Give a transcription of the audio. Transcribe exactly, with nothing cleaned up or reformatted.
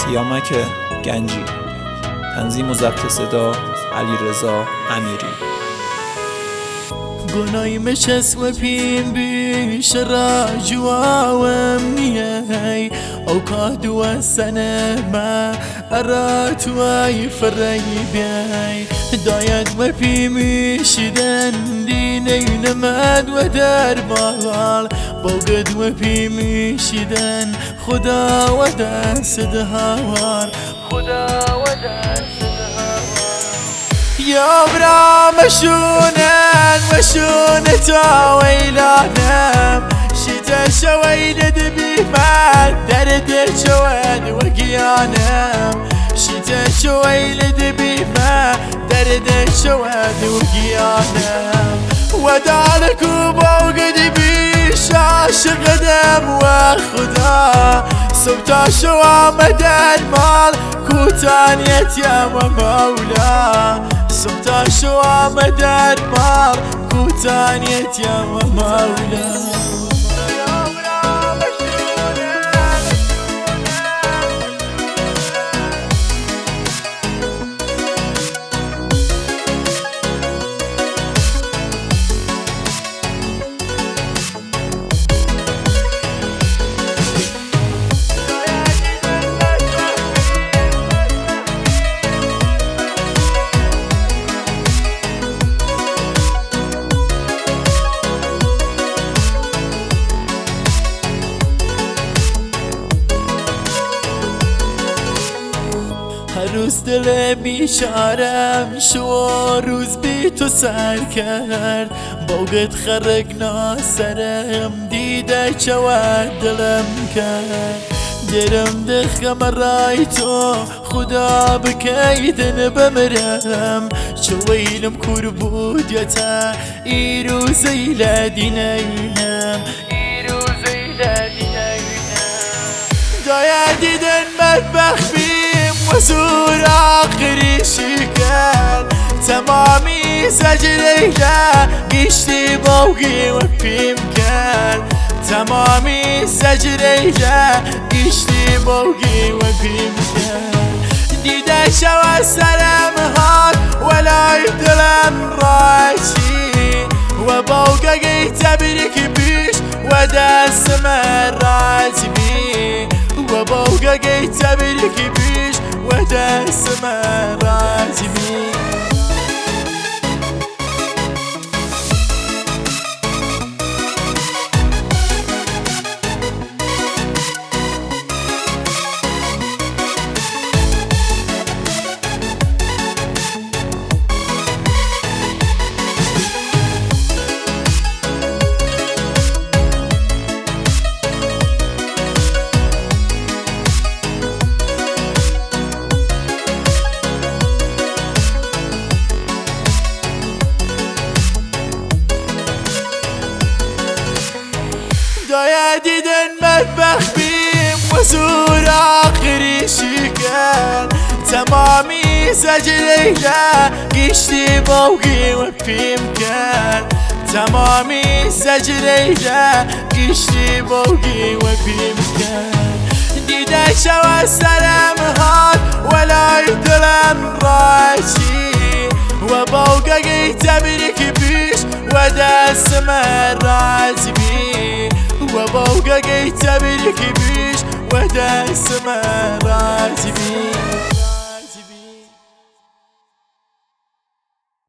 سیامک گنجی. تنظیم و ضبط صدا علیرضا امیری. گناهی مشسم پیم بیش را جواوم نیای او کادو سنه ما ارات وای فری بیای داید ما پیمیشیدن دینی نمد و در بال بوقد و پیمیشیدن خدا و دست دهوار خدا و دست دهوار یا برا مشونن مشونه تا ویلانم شتا شوید دبی من درد شوید وقیانم شتا شوید دبی من درد شوید وقیانم ودارك وبوقد بيش عاشق دم وخدا سبتا شوامد المال كوتانيت يا مولا سبتا شوامد المال كوتانيت يا مولا روز دل بیچارم شو روز بی تو سر کرد بوقت خرقنا سرم دیده چواد دلم کرد درم دخم رای تو خدا بکیدن بمرم چویلم کور بود یا تا ای روزی لدینم ای روزی لدینم دایا دیدن بدبخت وزور آخری شکر تمامی سجلیله گشتی بوگی و پیم کرد تمامی سجلیله گشتی بوگی و پیم کرد دیده شو سرم هات ولای دلم راشی و بوگا گیت بریک بیش و دست من راجبی و بوگا گیت بریک بیش ودست من راجبی دایا دیدن بدبخت بیم وزور آخری شکر تمامی سجلیله گشتی بوگی و پیم کرد تمامی سجلیله گشتی بوگی و پیم کرد دیده شو سرم هات ولای دلم راشی و بوگا گیت بریک بیش و دست من راجبی و بوقا گیت بریک بیش و دست من راجبی